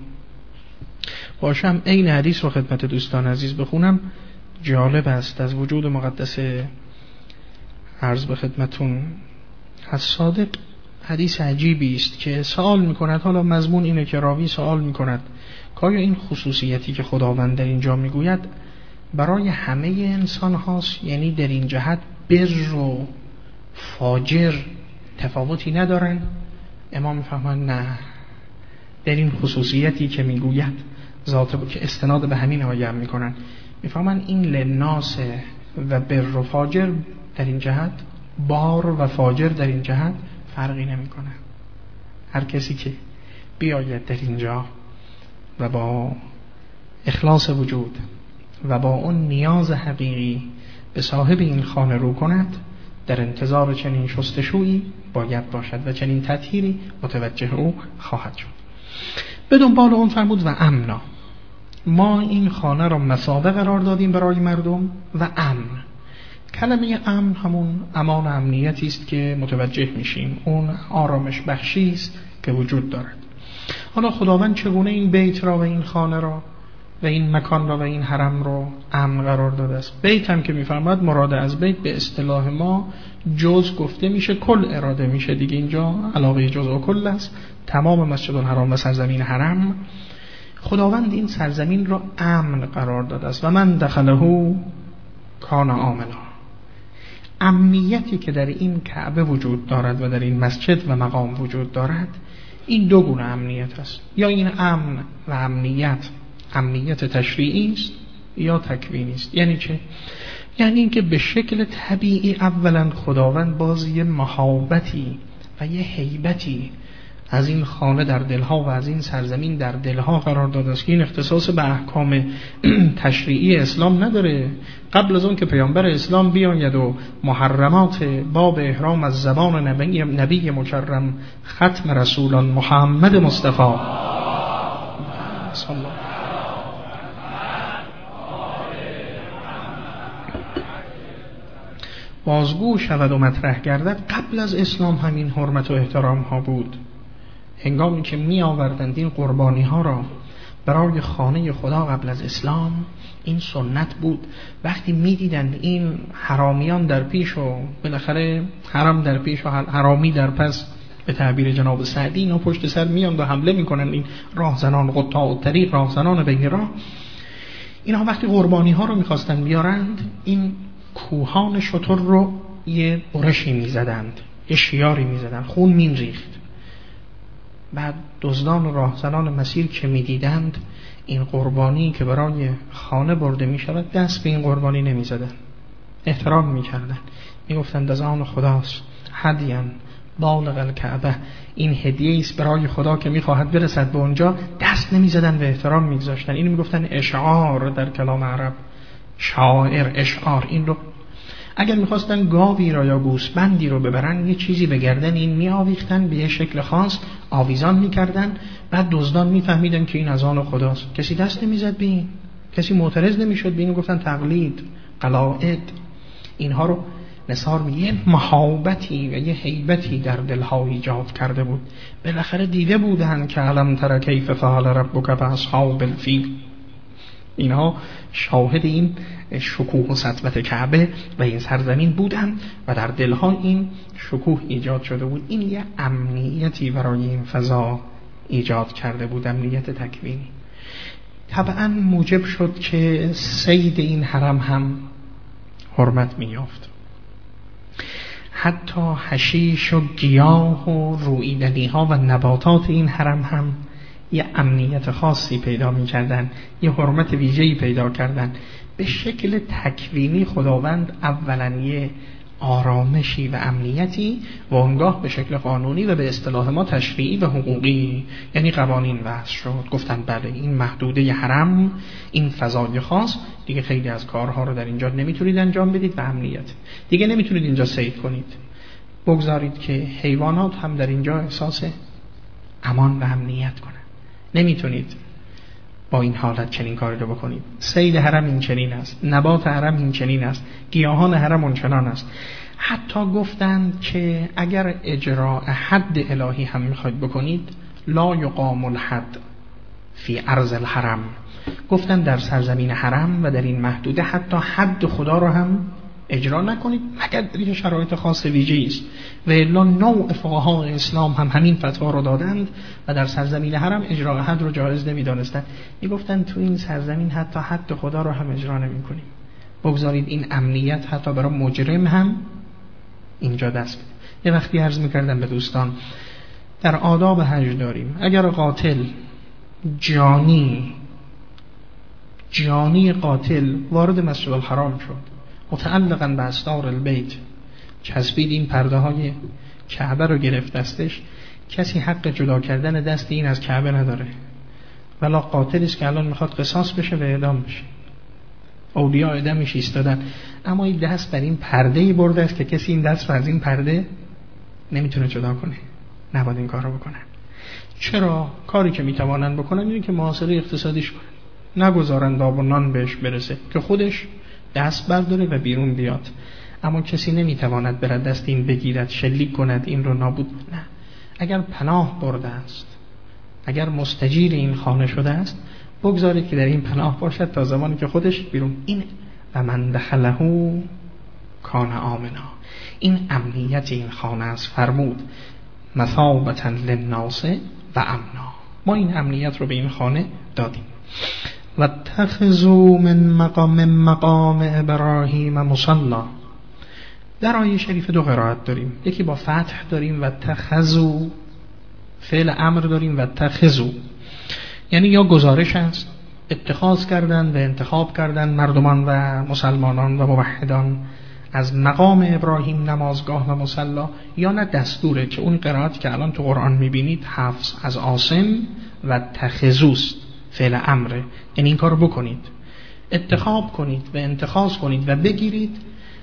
باشم. این حدیث رو خدمت دوستان عزیز بخونم، جالب است. از وجود مقدس عرض به خدمتون از صادق حدیث عجیبی است که سوال میکند، حالا مضمون اینه که راوی سوال میکند که آیا این خصوصیتی که خداوند در اینجا میگوید برای همه انسان هاست؟ یعنی در این جهت بر و فاجر تفاوتی ندارن؟ امام میفهمن نه، در این خصوصیتی که میگوید ذات که استناد به همین آیه هم میکنن، میفهمن این لناس و بر و فاجر در این جهت، بار و فاجر در این جهت فرقی نمیکنه. هر کسی که بیاید در اینجا و با اخلاص وجود و با اون نیاز حقیقی به صاحب این خانه رو کند، در انتظار چنین شستشویی باید باشد و چنین تطهیری متوجه او خواهد شد. به دنبال اون فرمود و امنا، ما این خانه را مثابه قرار دادیم برای مردم و امن. کلمه امن همون امان امنیتی است که متوجه میشیم، اون آرامش بخشی است که وجود دارد. حالا خداوند چگونه این بیت را و این خانه را و این مکان را و این حرم را امن قرار داده است؟ بیت هم که میفرماد مراد از بیت به اصطلاح ما جز گفته میشه، کل اراده میشه دیگه. اینجا علاوه جز و کل است، تمام مسجد الحرام و سرزمین حرم. خداوند این سرزمین را امن قرار داده است و من دخله کان آمنا. امنیتی که در این کعبه وجود دارد و در این مسجد و مقام وجود دارد، این دو گونه امنیت است. یا این امن و امنیت تشریعی است یا تکوینی است. یعنی چه؟ یعنی اینکه به شکل طبیعی اولا خداوند بازی محابتی و یه هیبتی از این خانه در دلها و از این سرزمین در دلها قرار داده است که این اختصاص به احکام تشریعی اسلام نداره. قبل از اون که پیامبر اسلام بیاید و محرمات باب احرام از زبان نبی مکرم ختم رسولان محمد مصطفی صلی الله بازگو شود و مطرح گردد، قبل از اسلام همین حرمت و احترام ها بود. هنگامی که می آوردند این قربانی ها را برای خانه خدا قبل از اسلام، این سنت بود. وقتی می دیدند این حرامیان در پیش و بالاخره حرم در پیش و حرامی در پس، به تعبیر جناب سعدی، اینا پشت سر میاند و حمله میکنن. این راهزنان قطاع الطریق، راهزنان بین راه، اینا وقتی قربانی ها رو میخواستن بیارند، این کوهان شتر رو یه برشی میزدند، یه شیاری میزدند، خون میریخت. بعد دزدان و راهزنان مسیر که میدیدند این قربانی که برای خانه برده میشود، دست به این قربانی نمیزدند، احترام میکردند، میگفتند از آن خداست، هدیان بالغ الکعبه، این هدیه است برای خدا که میخواهد برسد به اونجا. دست نمیزدن و احترام میگذاشتن. اینو میگفتن اشعار در کلام عرب، شاعر، اشعار. این رو اگر میخواستن گاوی را یا گوسفندی رو ببرن، یه چیزی به گردن این میآویختن به یه شکل خاص، آویزان میکردن. بعد دزدان میفهمیدن که این از آن خداست، کسی دست نمیزد به این، کسی معترض نمیشد به این. گفتن تقلید، قلاعد. اینها رو نثار یه محابتی و یه هیبتی در دلها ایجاد کرده بود. بالاخره دیده بودن که علم تر کیف فعل ربک باصحاب الفیل. اینها شاهد این شکوه و سطوت کعبه و این سرزمین بودن و در دلها این شکوه ایجاد شده بود. این یه امنیتی برای این فضا ایجاد کرده بود، امنیت تکوینی. طبعا موجب شد که صید این حرم هم حرمت می‌یافت. حتی حشیش و گیاه و رویدنی‌ها و نباتات این حرم هم یه امنیت خاصی پیدا می‌کردن، یه حرمت ویژه‌ای پیدا کردن. به شکل تکوینی خداوند اولاً یه آرامشی و امنیتی و آنگاه به شکل قانونی و به اصطلاح ما تشریعی و حقوقی، یعنی قوانین وضع شد. گفتن بله این محدوده حرم، این فضای خاص، دیگه خیلی از کارها رو در اینجا نمیتونید انجام بدید و امنیت دیگه نمیتونید اینجا صید کنید. بگذارید که حیوانات هم در اینجا احساس امان و امنیت کنن. نمیتونید با این حالت چنین کاری رو بکنید. صید حرم این چنین است، نبات حرم این چنین است، گیاهان حرم اون چنان است. حتی گفتند که اگر اجراء حد الهی هم میخواید بکنید، لا یقام الحد فی ارض الحرم. گفتند در سرزمین حرم و در این محدوده حتی حد خدا رو هم اجرا نکنید مگر در یه شرایط خاص ویژه‌ای است. و الا نوع فقها اسلام هم همین فتوا رو دادند و در سرزمین حرم اجرا حد رو جایز نمی‌دانستند. میگفتند تو این سرزمین حتی حد خدا رو هم اجرا نمی‌کنیم، بگذارید این امنیت حتی برای مجرم هم اینجا دست بده. یه وقتی عرض می‌کردم به دوستان در آداب حج داریم اگر قاتل جانی قاتل وارد مسجد الحرام شد متعلقاً به استار البیت چسبید این پرده های کعبه رو گرفت دستش، کسی حق جدا کردن دست این از کعبه نداره، ولی قاتلی است که الان میخواد قصاص بشه و اعدام بشه. اولیاء اعدامش ایستادن، اما این دست بر این پرده برده است که کسی این دست رو از این پرده نمیتونه جدا کنه. نباید این کار رو بکنن. چرا؟ کاری که میتوانن بکنن اینه که محاصره اقتصادیش کنن، نگذارن آب و نان بهش برسه که خودش دست برداره و بیرون بیاد. اما کسی نمیتواند برد دست این بگیرد شلیک کند این رو نابود. نه، اگر پناه برده است، اگر مستجیر این خانه شده است، بگذارید که در این پناه باشد تا زمانی که خودش بیرون. این و من دخله کان آمنا، این امنیت این خانه است. فرمود مثابة للناس و امنا، ما این امنیت رو به این خانه دادیم. و اتخذوا من مقام ابراهیم مصلی. در آیه شریف دو قرائت داریم، یکی با فتح داریم و اتخذوا، فعل امر داریم و اتخذوا، یعنی یا گزارش است، اتخاذ کردن و انتخاب کردن مردمان و مسلمانان و موحدان از مقام ابراهیم نمازگاه و مصلی، یا نه دستوره که اون قرائتی که الان تو قرآن میبینید حفظ از عاصم و اتخذوست، فعل امره، یعنی این کار رو بکنید، اتخاب کنید و انتخاذ کنید و بگیرید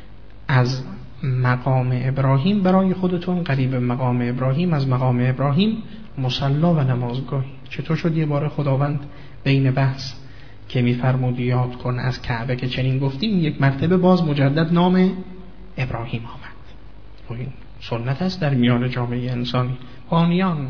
از مقام ابراهیم برای خودتون، قریب مقام ابراهیم، از مقام ابراهیم مصلا و نمازگاهی. چطور شد یه بار خداوند بین بحث که میفرمود یاد کن از کعبه که چنین گفتیم، یک مرتبه باز مجدد نام ابراهیم آمد. این سنت است در میان جامعه انسانی. بانیان،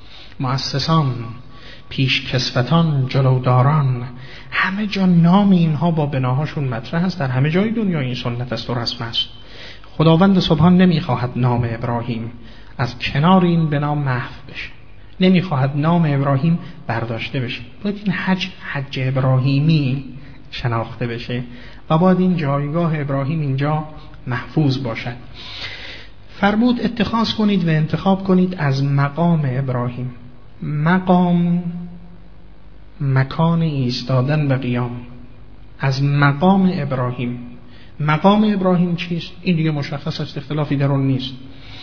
مؤسسان، پیش کسوتان، جلوداران، همه جا نام اینها با بناهاشون مطرح است. در همه جای دنیا این سنت است و رسم است. خداوند سبحان نمیخواهد نام ابراهیم از کنار این بنا محو بشه، نمیخواهد نام ابراهیم برداشته بشه. باید این حج ابراهیمی شناخته بشه و باید این جایگاه ابراهیم اینجا محفوظ باشد. فرمود اتخاذ کنید و انتخاب کنید از مقام ابراهیم. مقام مکان ایستادن و قیام. از مقام ابراهیم. مقام ابراهیم چیست؟ این دیگه مشخص است، اختلافی در اون نیست.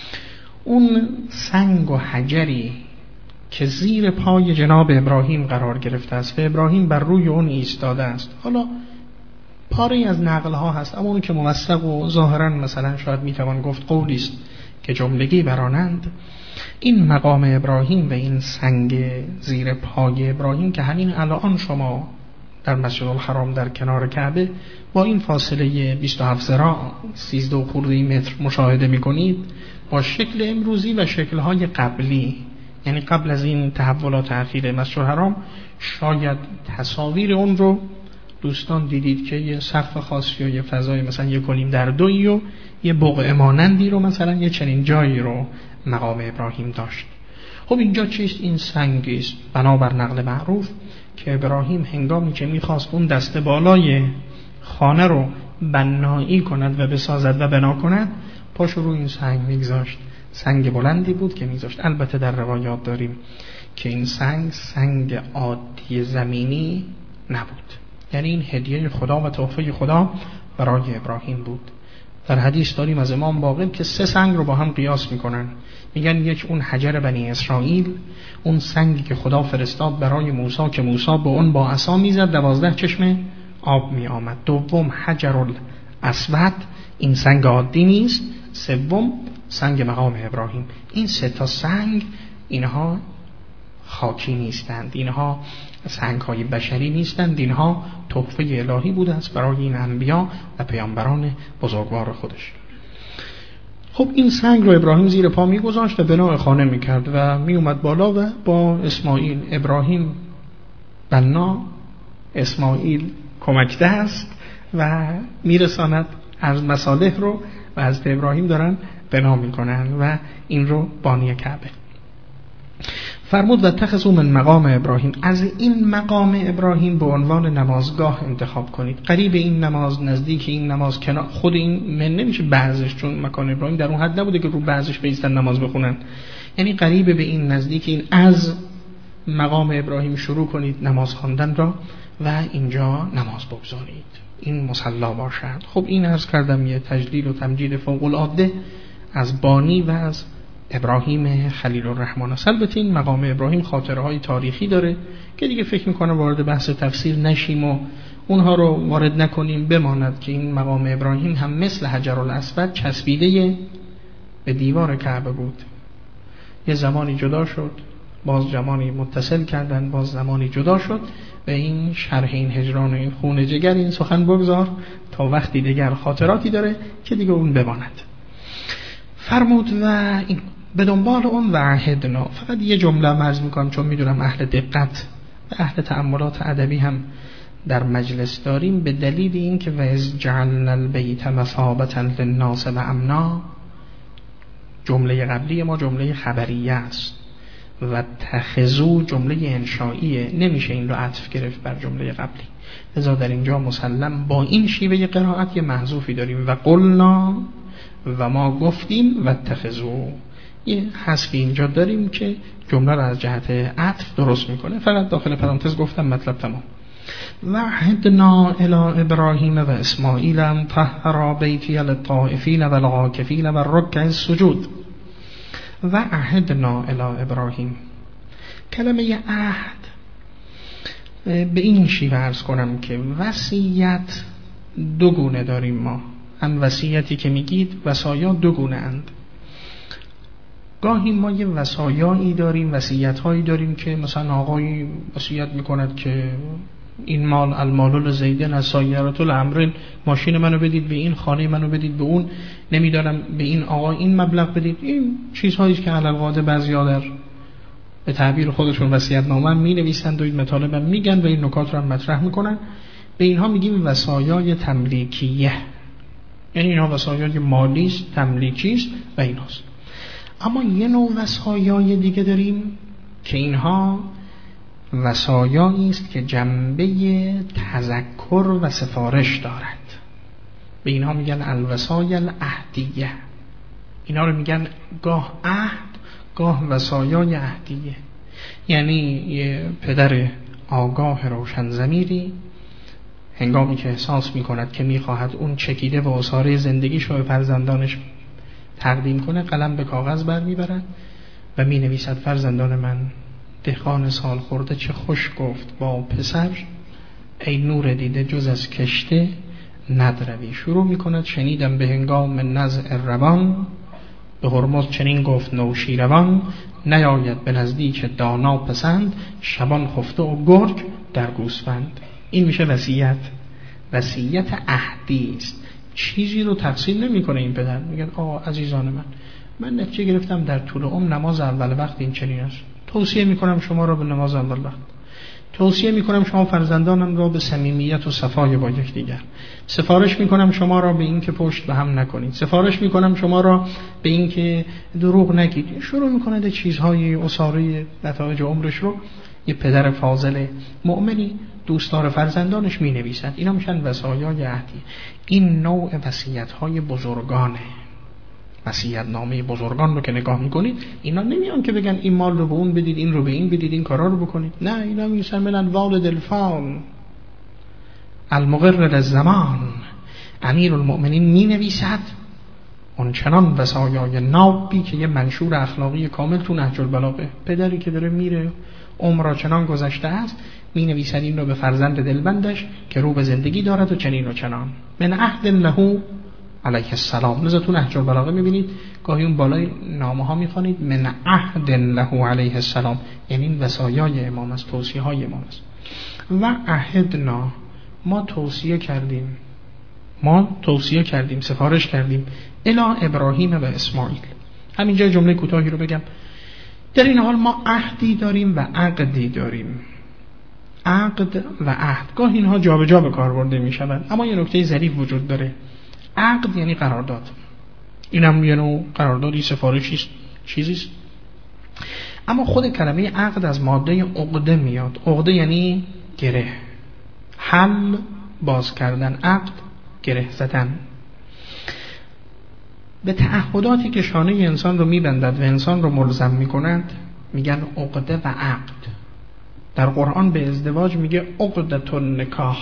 اون سنگ و حجری که زیر پای جناب ابراهیم قرار گرفته است و ابراهیم بر روی اون ایستاده است. حالا پاره از نقل ها هست، اما اون که موثق و ظاهرا مثلا شاید میتوان گفت قولی است که جملگی برانند، این مقام ابراهیم و این سنگ زیر پای ابراهیم که همین الان شما در مسجد الحرام در کنار کعبه با این فاصله 27 ذراع 13 خورده متر مشاهده میکنید، با شکل امروزی و شکل‌های قبلی، یعنی قبل از این تحولات اخیر مسجد الحرام، شاید تصاویر اون رو دوستان دیدید که یه سقف خاصی و یه فضای مثلا 1.5x2 و یه بقعه مانندی رو مثلا یه چنین جایی رو مقام ابراهیم داشت. خب اینجا چیست؟ این سنگی است بنابر نقل معروف که ابراهیم هنگامی که میخواست اون دست بالای خانه رو بنایی کند و بسازد و بنا کند، پاشو رو این سنگ میگذاشت. سنگ بلندی بود که میگذاشت. البته در روایات داریم که این سنگ عادی زمینی نبود، یعنی این هدیه خدا و تحفه خدا برای ابراهیم بود. در حدیث داریم از امام باقر که 3 سنگ رو با هم قیاس میکنن، میگن یک اون حجر بنی اسرائیل، اون سنگی که خدا فرستاد برای موسی که موسی به اون با عصا میزد 12 چشمه آب می آمد. دوم حجر الاسود، این سنگ عادی نیست. سوم سنگ مقام ابراهیم. این 3 تا سنگ اینها خاکی نیستند، اینها سنگ‌های بشری نیستند، اینها تحفه الهی بوده است برای این انبیا و پیامبران بزرگوار خودش. خب این سنگ رو ابراهیم زیر پا می‌گذاشت و بنا خانه می‌کرد و میومد بالا و با اسماعیل، ابراهیم بنا، اسماعیل کمک دست و میرساند از مصالح رو و از ابراهیم دارن بنا میکنن و این رو بانی کعبه. فرمود و اتخذوا من مقام ابراهیم، از این مقام ابراهیم به عنوان نمازگاه انتخاب کنید. قریب این نماز، نزدیک این نماز، کنار خود این من نمیشه بعضش، چون مکان ابراهیم در اون حد نبوده که رو بعضش بایستن نماز بخونن، یعنی قریب به این، نزدیک این، از مقام ابراهیم شروع کنید نماز خواندن را و اینجا نماز بگذارید، این مصلا باشد. خب این عرض کردم یه تجلیل و تمجید فوق العاده از بانی و از ابراهیم خلیل الرحمن است. البته این مقام ابراهیم خاطره های تاریخی داره که دیگه فکر میکنم وارد بحث تفسیر نشیم و اونها رو وارد نکنیم، بماند که این مقام ابراهیم هم مثل حجرالاسود چسبیده به دیوار کعبه بود. یه زمانی جدا شد، باز زمانی متصل کردن، باز زمانی جدا شد. به این شرح این هجران و این خون جگر این سخن بگذار تا وقتی دیگر خاطراتی داره که دیگه اون بماند. فرمود و به دنبال اون و عهدنا. فقط یه جمله عرض میکنم چون میدونم اهل دقت و اهل تأملات ادبی هم در مجلس داریم، به دلیل این که و از جعلنا البیت مثابة للناس و امنا، جمله قبلی ما جمله خبریه است و تخذو جمله انشائیه، نمیشه این رو عطف گرفت بر جمله قبلی، لذا در اینجا مسلم با این شیوه قرائت یه محذوفی داریم و قلنا، و ما گفتیم و تخذو، یه حذفی اینجا داریم که جمله را از جهت عطف درست میکنه. فقط داخل پرانتز گفتم مطلب تمام. و عهدنا الی ابراهیم و اسماعیل ان طهرا بیتی للطائفین و العاکفین و الرکع السجود. و عهدنا الی ابراهیم، کلمه عهد به این شیوه عرض کنم که وصیت دو گونه داریم ما. هم وصیتی که میگید وصایا دو گونه اند. گاهی ما یه وصایایی داریم، وصیت‌هایی داریم که مثلا آقایی وصیت میکند که این مال المال لزیدن از سایرات الامرین، ماشین منو بدید به این، خانه منو بدید به اون، نمیدارم به این آقا این مبلغ بدید. این چیزهایی که علی القاعده بعضیا در به تعبیر خودشون وصیت‌نامه می‌نویسند و این مطالب هم میگن و این نکات رو هم مطرح میکنن. به اینها میگیم وصایای تملیکیه، یعنی اینها وصایای مالی است، تملیکی است و ایناست. اما یه نوع وصایای دیگه داریم که اینها وصایایی است که جنبه تذکر و سفارش دارد. به اینها میگن الوصایا العهدیه. اینا رو میگن گاه عهد، گاه وصایای عهدیه. یعنی یه پدر آگاه روشن ضمیری هنگامی که احساس میکند که میخواهد اون چکیده و عصاره زندگیش رو به فرزندانش تقدیم کنه، قلم به کاغذ بر میبرد و می نویسد فرزندان من، دهقان سال خورده چه خوش گفت با پسر، ای نور دیده جز از کشته ندروی. شروع می کند شنیدم به هنگام نزع روان، به هرمز چنین گفت نوشیروان، نیاید به نزدیک دانا پسند، شبان خفته و گرگ در گوسفند. این میشه وصیت. وصیت عهدی است. چیزی رو تفصیل نمیکنه این پدر، میگن آقا عزیزان من نتیجه گرفتم در طول عمر نماز اول وقت این چنین است، توصیه میکنم شما را به نماز اول وقت، توصیه میکنم شما فرزندانم را به صمیمیت و صفای با یکدیگر، سفارش میکنم شما را به این که پشت به هم نکنید، سفارش میکنم شما را به این که دروغ نگید. شروع میکنه چیزهای عصاره نتایج عمرش رو یه پدر فاضل مؤمنی دوستدار فرزندانش می نویسند. اینا میشن وصایای عهدی. این نوع وصیت‌های بزرگانه. وصیت‌نامه بزرگان رو که نگاه میکنید، اینا نمیان که بگن این مال رو به اون بدید، این رو به این بدید، این کارا رو بکنید. نه، اینا میگن من والد الفان المقر للزمان. امیر المؤمنین می نویسد اون چنان وصایای نابی که یه منشور اخلاقی کامل تو نهج البلاغه. پدری که داره میره عمر را چنان گذشته است، می نویسد این رو به فرزند دلبندش که رو به زندگی دارد و چنین و چنان. من عهد له علیه السلام. لذا تو نهج البلاغه میبینید گاهی اون بالای نامه ها میخوانید من عهد له علیه السلام، یعنی این وصایای امام است، توصیه های امام است. و عهدنا، ما توصیه کردیم، سفارش کردیم الی ابراهیم و اسماعیل. همینجا جمله کوتاهی رو بگم. در این حال ما عهدی داریم و عقدی داریم. عقد و عهد گاه اینها جابجا به کار برده می شوند، اما یه نکته ظریف وجود داره. عقد یعنی قرارداد، اینم یه نوع قراردادی، سفارشی، چیزیست. اما خود کلمه عقد از ماده عقده میاد. عقده یعنی گره، حل باز کردن، عقد گره زدن. به تعهداتی که شانه انسان رو میبندد و انسان رو ملزم میکند میگن عقده و عقد. در قرآن به ازدواج میگه عقدة النکاح.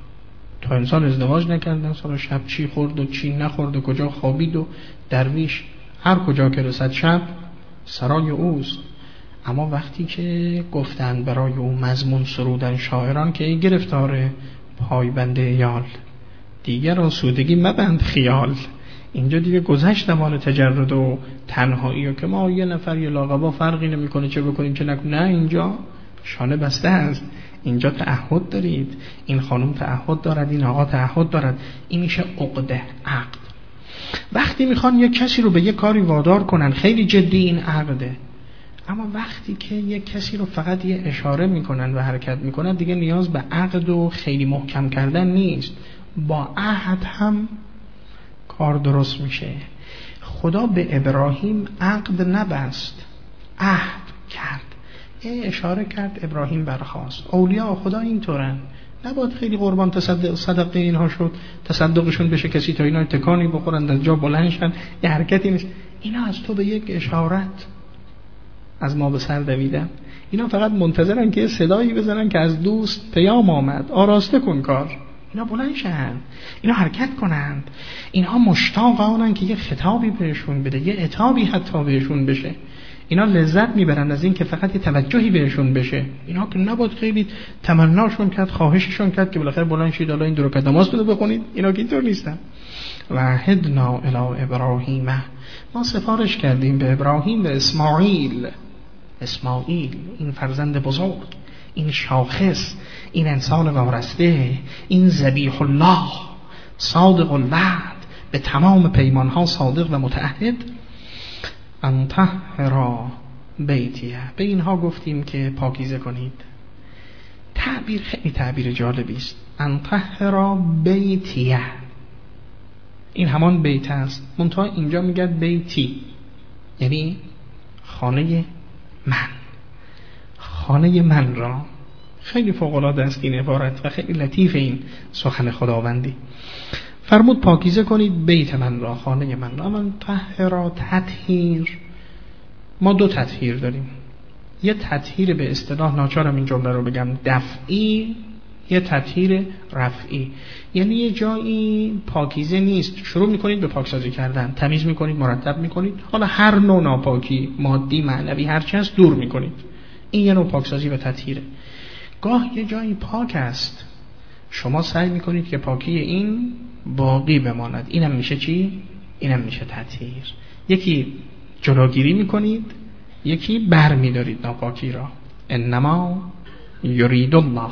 تا انسان ازدواج نکرد، انسان شب چی خورد و چی نخورد و کجا خوابید و درویش هر کجا که رسد شب سرای اوست. اما وقتی که گفتند برای او مضمون سرودن شاعران که ای گرفتار پایبند یال، دیگر آسودگی مبند خیال. اینجا دیگه گذشت زمان تجرد و تنهایی و که ما یه نفر یه لاغبا فرقی نمیکنه چه بکنیم چه نکنیم. نه، اینجا شانه بسته است. اینجا تعهد دارید، این خانم تعهد دارد، این آقا تعهد دارد. این میشه عقده، عقد. وقتی میخوان یک کسی رو به یک کاری وادار کنن خیلی جدی این عقده. اما وقتی که یک کسی رو فقط یه اشاره میکنن و حرکت میکنن دیگه نیاز به عقد و خیلی محکم کردن نیست. با عهد هم کار درست میشه. خدا به ابراهیم عقد نبست، عهد کرد، اشاره کرد، ابراهیم برخاست. اولیاء خدا اینطورن، نباید خیلی قربان صدقه اینها شد تصدقشون بشه کسی تا اینا تکانی بخورن از جا بلند شن یه حرکتی نیست. اینا از تو به یک اشارت از ما به سر دویدن. اینا فقط منتظرن که صدایی بزنن که از دوست پیام آمد، آراسته کن کار. اینا بلند شن، اینا حرکت کنند. اینها مشتاق آنن که یه خطابی بهشون بده، یه عتابی حتی بهشون بشه. اینا لذت میبرن از این که فقط یه توجهی بهشون بشه. اینا که نباید خیلی تمناشون کرد، خواهششون کرد که بالاخره بلند شید حالا این دو رکعت نماز رو بخونید. اینا که اینطور نیستن. وعهدنا الی ابراهیم، ما سفارش کردیم به ابراهیم و اسماعیل. اسماعیل این فرزند بزرگ، این شاخص، این انسان وارسته، این ذبیح الله، صادق الوعد، به تمام پیمانها صادق و متعهد. ان طهرا بیتیه، به اینها گفتیم که پاکیزه کنید. تعبیر خیلی تعبیر جالبی است. ان طهرا بیتیه، این همان بیت است، منتها اینجا میگه بیتی، یعنی خانه من، خانه من را. خیلی فوق‌العاده است این عبارت و خیلی لطیف این سخن خداوندی. فرمود پاکیزه کنید بیت من را، خانه من را. من طهرا، تطهیر، ما دو تطهیر داریم. یه تطهیر به اصطلاح، ناچارم این جمله رو بگم، دفعی، یه تطهیر رفعی. یعنی یه جایی پاکیزه نیست، شروع میکنید به پاکسازی کردن، تمیز میکنید، مرتب میکنید، حالا هر نوع ناپاکی مادی معنوی هر چی هست دور میکنید. این یه نوع پاکسازی و تطهیره. گاه یه جایی پاک است، شما سعی میکنید که پاکی این باقی بماند. اینم میشه چی؟ اینم میشه تطهیر. یکی جلوگیری میکنید، یکی بر میدارید ناپاکی را. انما یرید الله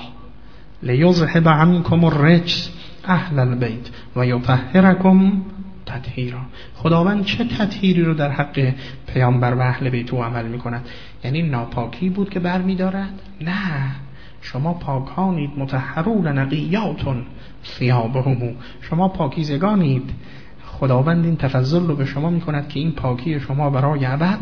لیذهب عنکم الرجس اهل البیت و یطهرکم تطهیرا. خداوند چه تطهیری رو در حق پیامبر و اهل بیت او عمل میکند؟ یعنی ناپاکی بود که بر میدارد؟ نه، شما پاکانید، مطهرون نقیاتون ثیابهم، شما پاکیزگانید. خداوند این تفضل رو به شما میکند که این پاکی شما برای ابد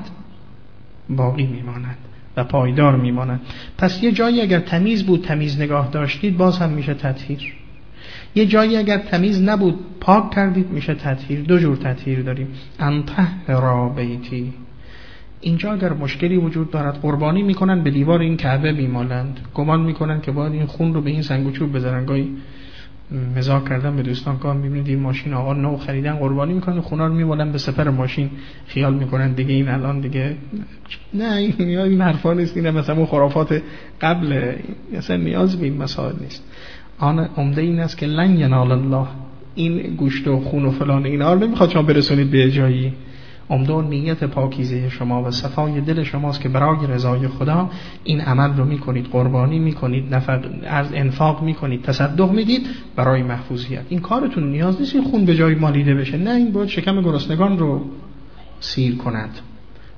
باقی میماند و پایدار میماند. پس یه جایی اگر تمیز بود، تمیز نگاه داشتید، باز هم میشه تطهیر. یه جایی اگر تمیز نبود، پاک کردید، میشه تطهیر. دو جور تطهیر داریم. ان طهرا بیتی، اینجا اگر مشکلی وجود دارد، قربانی میکنن به دیوار این کعبه میمالند، گمان میکنن که باید این خون رو به این سنگ و چوب بزنن. گاهی مزاح کردن به دوستان، که میبینید این ماشین آقا نو خریدن، قربانی میکنن خونا رو میمالن به سپر ماشین، خیال میکنن دیگه این الان دیگه نه، این حرفا نیست، این مثلا اون خرافات قبل، اصلا نیاز به این مسائل نیست. آن عمده این است که لن ینال الله، این گوشت و خون و فلان اینا رو نمیخواد شما برسونید به جایی. عمده نیت پاکیزه شما و صفای دل شماست که برای رضای خدا این عمل رو میکنید، قربانی میکنید، از انفاق میکنید، تصدق میدید برای محفوظیت. این کارتون نیاز نیست این خون به جای مالیده بشه، نه، این باید شکم گرسنگان رو سیر کند.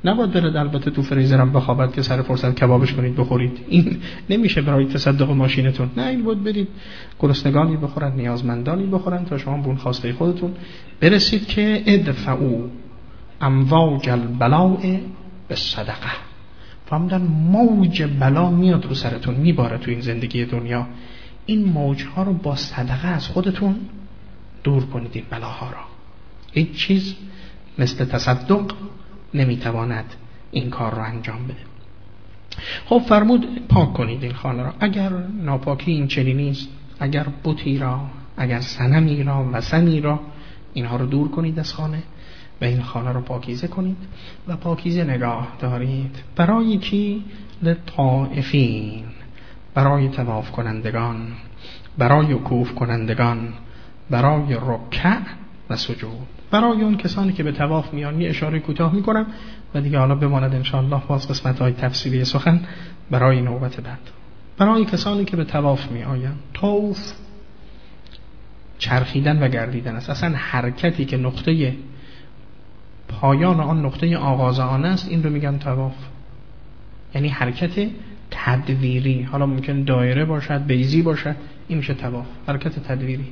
نباید برد البته تو فریزرم بخوابد که سر فرصت کبابش کنید بخورید. این نمیشه برای تصدق ماشینتون. نه، این بود برید گرسنگانی بخورن، نیازمندانی بخورن تا شما بون خواسته خودتون برسید که ادفعوا امواج البلاء بالصدقه. فهمیدن موج بلا میاد رو سرتون، میباره تو این زندگی دنیا. این موجها رو با صدقه از خودتون دور کنید این بلاها را. هیچ چیز مثل تصدق نمیتواند این کار را انجام بده. خب فرمود پاک کنید این خانه را. اگر ناپاکی این چنینی است، اگر بتی را، اگر صنمی را، وثنی را، اینها رو دور کنید از خانه و این خانه را پاکیزه کنید و پاکیزه نگاه دارید. برای کی؟ للطائفین، برای طواف کنندگان، برای وقوف کنندگان، برای رکع و سجود، برای اون کسانی که به طواف میان. یه اشاره کوتاه میکنم و دیگه حالا بماند انشاءالله باز قسمت‌های تفصیلی سخن برای نوبت بعد. برای کسانی که به طواف میآیند، طواف چرخیدن و گردیدن است. اصلا حرکتی که نقطه پایان آن نقطه آغاز آن است، این رو میگن طواف. یعنی حرکت تدویری، حالا ممکن دایره باشد، بیضی باشد، این میشه طواف، حرکت تدویری.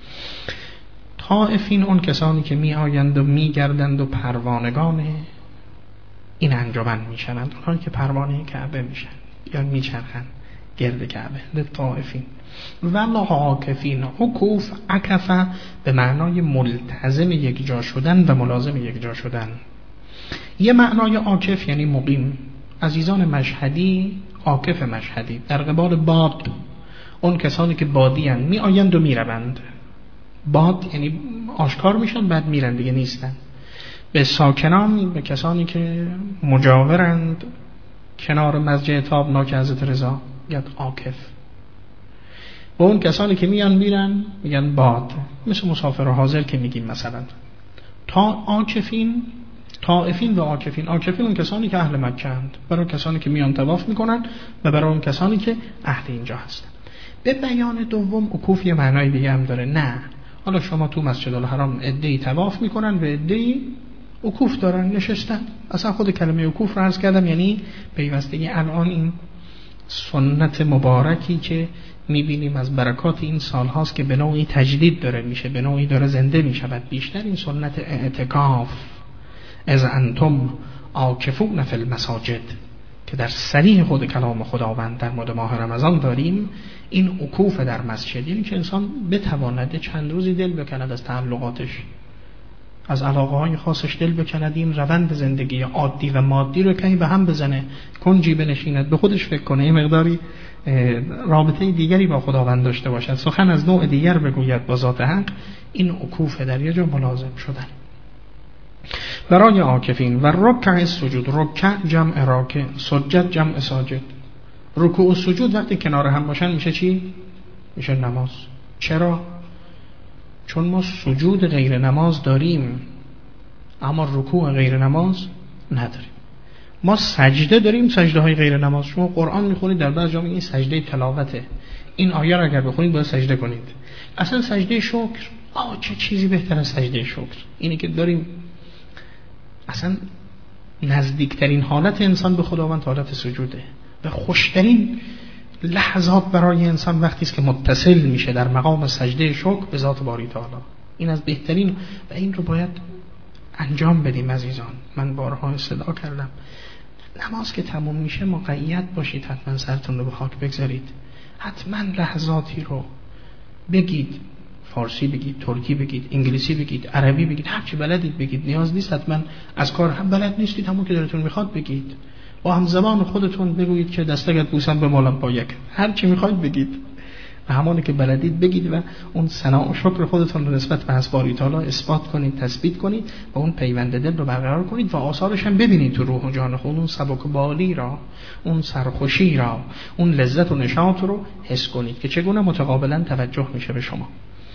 طائفین اون کسانی که می آیند و می گردند و پروانگان این انجمن میشنند، اونهایی که پروانه کعبه میشن یا میچرخند گرد کعبه. للطائفین والعاکفین. عکوف عکف به معنای ملتزم یک جا شدن و ملازم یک جا شدن. یه معنای عاکف یعنی مقیم. عزیزان مشهدی، عاکف مشهدی در قبال باد، اون کسانی که بادی هستند، می آیند و می روند. باد یعنی آشکار میشن بعد میرن دیگه نیستن. به ساکنان، به کسانی که مجاورند کنار مسجد تابناک حضرت رضا میگن عاکف. و اون کسانی که میان میرن میگن باد، مثل مسافر حاضر که میگیم مثلا. تا عاکفین، طائفین و عاکفین. عاکفین اون کسانی که اهل مکه اند، برای کسانی که میان طواف میکنن و برای اون کسانی که اهل اینجا هستن. به بیان دوم عکوف یه معنای دیگه هم داره. نه، حالا شما تو مسجد الحرام عده‌ای طواف میکنن و عده‌ای عکوف دارن نشستن. اصلا خود کلمه عکوف رو عرض کردم یعنی پیوستگی. الان این سنت مبارکی که میبینیم از برکات این سال هاست که به نوعی تجدید داره میشه، به نوعی داره زنده میشود بیشتر، این سنت اعتکاف از انتم عاکفون فی المساجد که در صریح خود کلام خداوند در مورد ماه رمضان داریم. این عکوف در مسجد یعنی که انسان بتواند چند روزی دل بکند از تعلقاتش، از علاقه های خاصش دل بکند، این روند زندگی عادی و مادی رو کمی به هم بزنه، کنجی بنشیند، به خودش فکر کنه، یه مقداری رابطه دیگری با خداوند داشته باشد، سخن از نوع دیگر بگوید با ذات حق. این عکوف در یه جا ملازم شدن. برای عاکفین و رکع سجود. رکع جمع راکع، سجد جمع ساجد. رکوع و سجود وقتی کنار هم باشن میشه چی؟ میشه نماز. چرا؟ چون ما سجود غیر نماز داریم اما رکوع غیر نماز نداریم. ما سجده داریم، سجده های غیر نماز. شما قرآن میخونید در بعض جا این سجده تلاوته، این آیه را اگر بخونید باید سجده کنید. اصلا سجده شکر، چه چیزی بهتر از سجده شکر؟ اینی که داریم اصلا نزدیکترین حالت انسان به خداوند حالت سجوده و خوشترین لحظات برای انسان وقتی است که متصل میشه در مقام سجده شکر به ذات باری تعالی. این از بهترین و این رو باید انجام بدیم عزیزان. من بارها اصلاح کردم، نماز که تموم میشه مقید باشید، حتما سرتون رو به خاک بگذارید، حتما لحظاتی رو بگید، فارسی بگید، ترکی بگید، انگلیسی بگید، عربی بگید، هر چی بلدید بگید. نیاز نیست حتما از کار هم بلد نیستید، همون که دلتون میخواد بگید. با هم زبان خودتون بگویید که دستگت بوسم به مولم با یک، هر چی میخواید بگید و همونی که بلدید بگید و اون ثنا و شکر خودتون رو نسبت به باری تعالی اثبات کنید، تثبیت کنید و اون پیوند دل رو برقرار کنید و آثارش هم ببینید تو روح و جان خود. اون سبکبالی را، اون سرخوشی را، اون لذت و نشاط رو حس کنید که چگونه متقابلا توجه میشه به شما.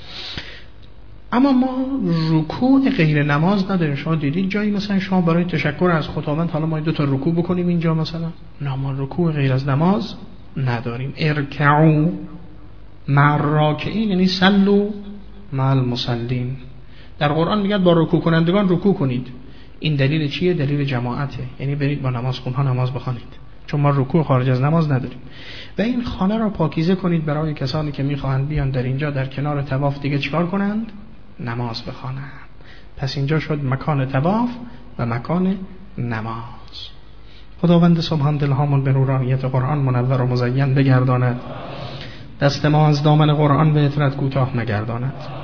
اما ما رکوع غیر نماز نداریم. شما دیدید جایی مثلا شما برای تشکر از خداوند حالا ما 2 تا رکوع بکنیم اینجا مثلا؟ نه، ما رکوع غیر از نماز نداریم. ارکعوا مع الراکعین یعنی صلوا مع المصلین. در قرآن میگه با رکوع کنندگان رکوع کنید، این دلیل چیه؟ دلیل جماعته. یعنی برید با نماز خونها نماز بخوانید، چون ما رکوع خارج از نماز نداریم. و این خانه را پاکیزه کنید برای کسانی که میخواهند بیان در اینجا در کنار طواف دیگه چیکار کنند؟ نماز بخوانند. پس اینجا شد مکان طواف و مکان نماز. خداوند سبحان دلهامون به نورانیت قرآن منور و مزین بگرداند، دست ما از دامن قرآن به عطرت کوتاه نگرداند.